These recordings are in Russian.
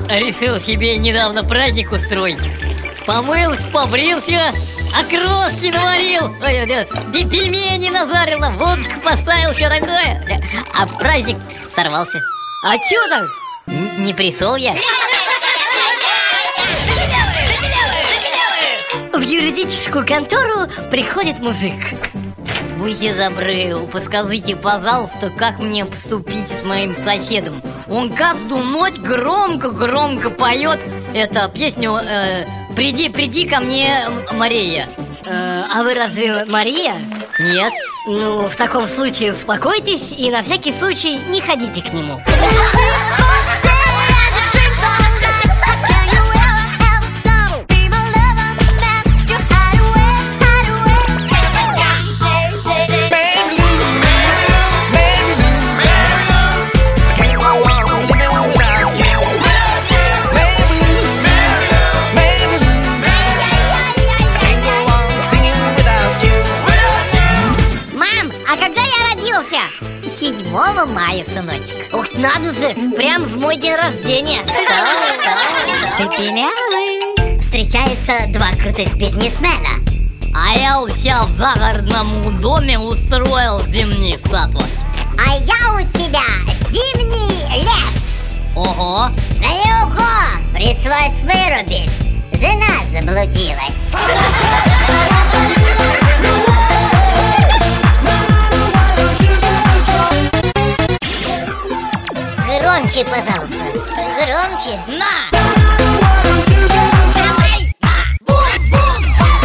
решил себе недавно праздник устроить. Помылся, побрился, окроски наварил, пельмени назарил, водочку поставил, все такое. А праздник сорвался. А чё так? Не присол я. В юридическую контору приходит мужик. Будьте добры, подскажите, пожалуйста, как мне поступить с моим соседом? Он каждую ночь громко поет эту песню «Приди ко мне, Мария». А вы разве Мария? Нет. Ну, в таком случае успокойтесь и на всякий случай не ходите к нему. А когда я родился? 7 мая, сыночек. Ух, надо же, прям в мой день рождения. Ты пилявый. Встречаются два крутых бизнесмена. А я у себя в загородном доме устроил зимний сад. А я у себя зимний лес. Ого. Ого, пришлось вырубить. Жена заблудилась. Громче, пожалуйста. Громче. На! Давай! Бум-бум!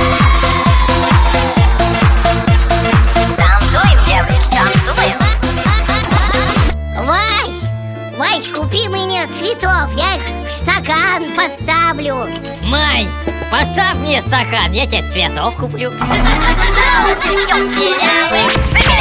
Танцуем, девочки, танцуем. Вась, купи мне цветов. Я их в стакан поставлю. Май, поставь мне стакан, я тебе цветов куплю. Соус пилявый.